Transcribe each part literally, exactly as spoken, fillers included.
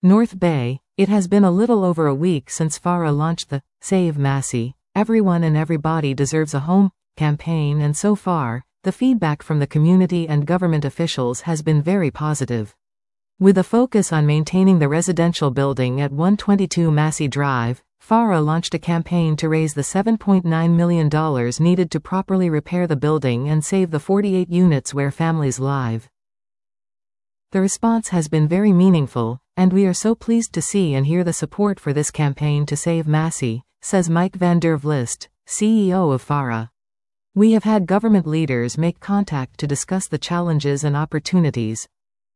North Bay. It has been a little over a week since Fara launched the Save Massey, Everyone and Everybody Deserves a Home campaign, and so far, the feedback from the community and government officials has been very positive. With a focus on maintaining the residential building at one twenty-two Massey Drive, Fara launched a campaign to raise the seven point nine million dollars needed to properly repair the building and save the forty-eight units where families live. The response has been very meaningful, and we are so pleased to see and hear the support for this campaign to save Massey, says Mike van der Vlist, C E O of Fara. We have had government leaders make contact to discuss the challenges and opportunities.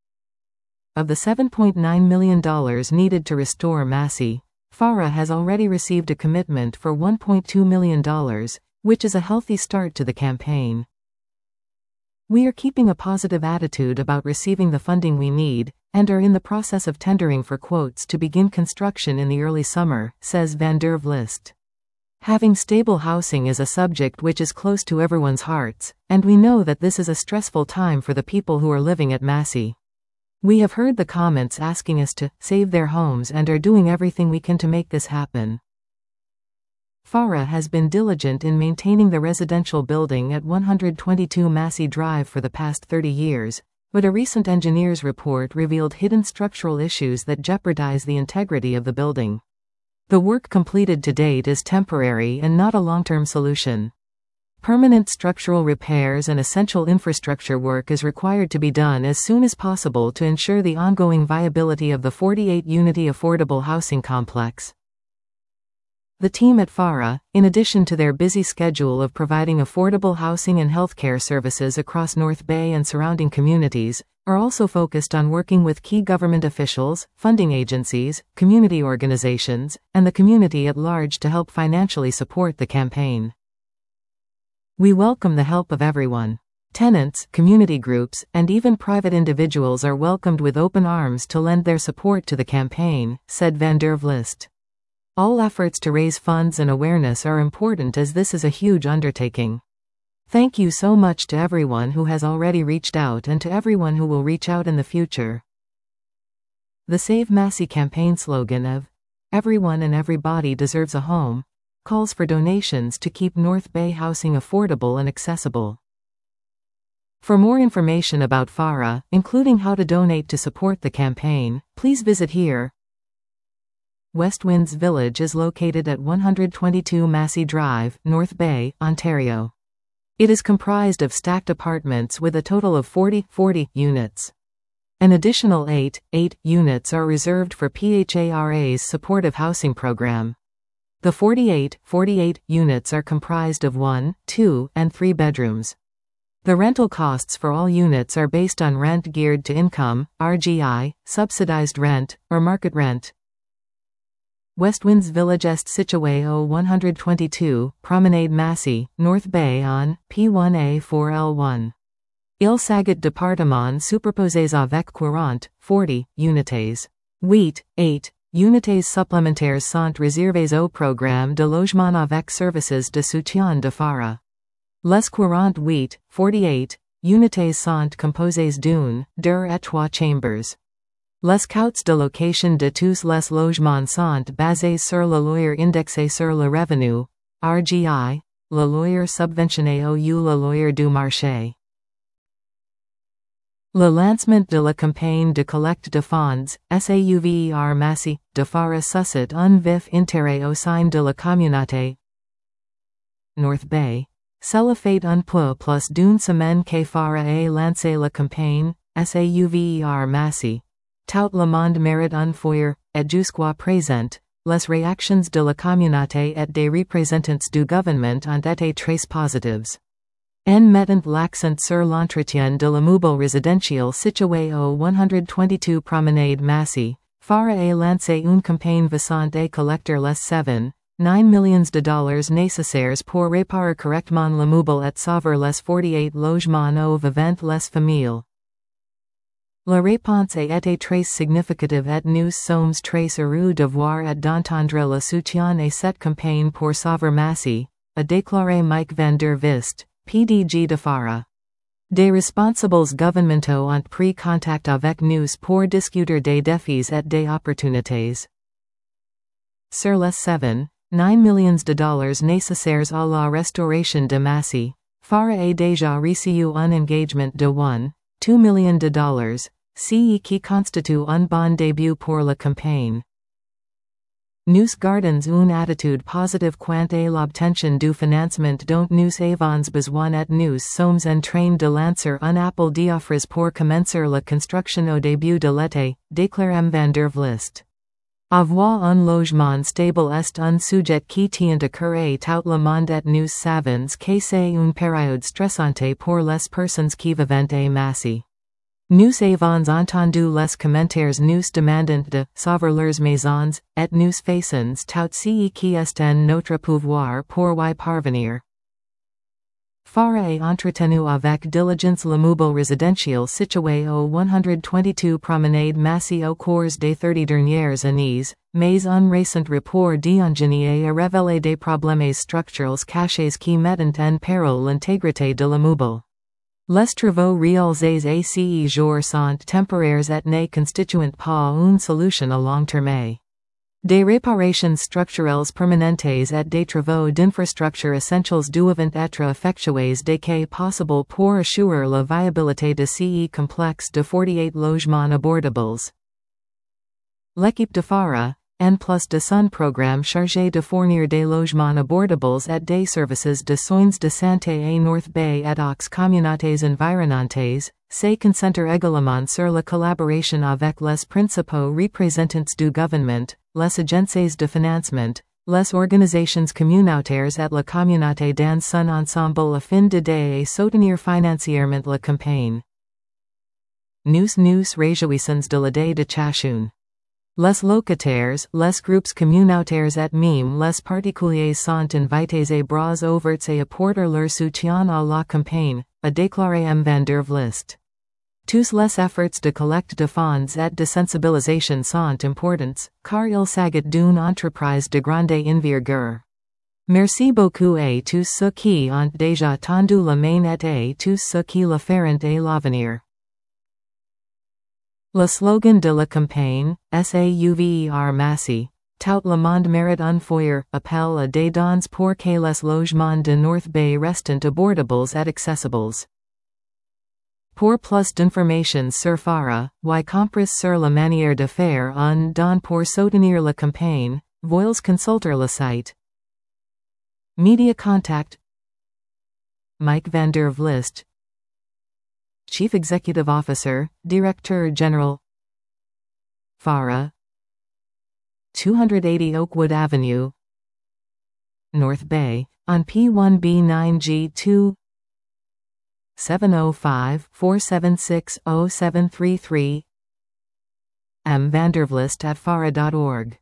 Of the seven point nine million dollars needed to restore Massey, Fara has already received a commitment for one point two million dollars, which is a healthy start to the campaign. We are keeping a positive attitude about receiving the funding we need, and are in the process of tendering for quotes to begin construction in the early summer, says van der Vlist. Having stable housing is a subject which is close to everyone's hearts, and we know that this is a stressful time for the people who are living at Massey. We have heard the comments asking us to save their homes and are doing everything we can to make this happen. Fara has been diligent in maintaining the residential building at one twenty-two Massey Drive for the past thirty years, but a recent engineers report revealed hidden structural issues that jeopardize the integrity of the building. The work completed to date is temporary and not a long-term solution. Permanent structural repairs and essential infrastructure work is required to be done as soon as possible to ensure the ongoing viability of the forty-eight unity affordable housing complex. The team at Fara, in addition to their busy schedule of providing affordable housing and healthcare services across North Bay and surrounding communities, are also focused on working with key government officials, funding agencies, community organizations, and the community at large to help financially support the campaign. We welcome the help of everyone. Tenants, community groups, and even private individuals are welcomed with open arms to lend their support to the campaign, said van der Vlist. All efforts to raise funds and awareness are important as this is a huge undertaking. Thank you so much to everyone who has already reached out and to everyone who will reach out in the future. The Save Massey campaign slogan of Everyone and Everybody Deserves a Home calls for donations to keep North Bay housing affordable and accessible. For more information about Fara, including how to donate to support the campaign, please visit here. West Winds Village is located at one twenty-two Massey Drive, North Bay, Ontario. It is comprised of stacked apartments with a total of forty, forty units. An additional eight, eight units are reserved for P H A R A's supportive housing program. The forty-eight, forty-eight units are comprised of one, two, and three bedrooms. The rental costs for all units are based on rent geared to income, R G I, subsidized rent, or market rent. West Winds Village est situé au one twenty-two, Promenade Massey, North Bay on P one A four L one. Il s'agit d'appartements superposés avec quarante, forty, unités. huit, eight, unités supplémentaires sont réservées au programme de logement avec services de soutien de Fara. Les quarante-huit, forty-eight, unités sont composées d'une, deux et trois chambers. Les coûts de location de tous les logements sont basés sur le loyer indexé sur le revenu, R G I, le loyer subventionné ou le loyer du marché. Le lancement de la campagne de collecte de fonds, SAUVER Massey, de Fara suscite un vif intérêt au sein de la communauté. North Bay. Cela fait un peu plus d'une semaine que Fara a lancé la campagne, SAUVER Massey. Tout le monde mérite un foyer, et jusqu'à présent, les réactions de la communauté et des représentants du gouvernement ont été très positives. En mettant l'accent sur l'entretien de l'immeuble résidentiel situé au one twenty-two Promenade Massey, Fara a lancé une campagne visant à collecter les seven, nine millions de dollars nécessaires pour réparer correctement l'immeuble et sauver les forty-eight logements ou vivant les familles. La réponse a été très significative et nous sommes très heureux de voir et d'entendre le soutien à cette campagne pour sauver Massey, a déclaré Mike van der Vlist, P D G de Fara. Des responsables gouvernementaux ont pris contact avec nous pour discuter des défis et des opportunités. Sur les seven, nine millions de dollars nécessaires à la restauration de Massy, Fara a déjà reçu un engagement de one, two millions de dollars, ce qui constitue un bon début pour la campagne. Nous gardons une attitude positive quant à l'obtention du financement dont nous avons besoin et nous sommes en train de lancer un appel d'offres pour commencer la construction au début de l'été, déclare M. van der Vlist. Avoir un logement stable est un sujet qui tient à cœur à tout le monde et nous savons que c'est une période stressante pour les personnes qui vivent à Massy. Nous avons entendu les commentaires nous demandant de sauver leurs maisons, et nous faisons tout ce qui est en notre pouvoir pour y parvenir. Fara a entretenu avec diligence l'immeuble résidentiel situé au one twenty-two Promenade Massy au cours des thirty dernières années, mais un récent rapport d'ingénierie a révélé des problèmes structurels cachés qui mettent en péril l'intégrité de l'immeuble. Les travaux réalisés à ce jour sont temporaires et ne constituent pas une solution à long terme. Des réparations structurelles permanentes et des travaux d'infrastructure essentiels doivent être effectués dès que possible pour assurer la viabilité de ce complexe de forty-eight logements abordables. L'équipe de Fara, en plus de son programme chargé de fournir des logements abordables et des services de soins de santé à North Bay et aux communautés environnantes, se concentre également sur la collaboration avec les principaux représentants du gouvernement, les agences de financement, les organisations communautaires et la communauté dans son ensemble afin d'aider à soutenir financièrement la campagne. Nous nous réjouissons de l'idée de chacun. Les locataires, les groupes communautaires et même les particuliers sont invités à bras ouverts à apporter leur soutien à la campagne, a déclaré M. van der Vlist. Tous les efforts de collecte de fonds et de sensibilisation sont importants, car il s'agit d'une entreprise de grande envergure. Merci beaucoup à tous ceux qui ont déjà tendu la main et à tous ceux qui le feront à l'avenir. Le slogan de la campagne, Sauver Massy, tout le monde mérite un foyer, appelle à des dons pour que les logements de North Bay restent abordables et accessibles. Pour plus d'informations sur Fara, y compris sur la manière de faire un don pour soutenir la campagne, veuillez consulter le site. Media Contact Mike van der Vlist, Chief Executive Officer, Director General, Fara, two eighty Oakwood Avenue, North Bay, on P one B nine G two, seven oh five, four seven six, oh seven three three, M. van der Vlist at fara dot org.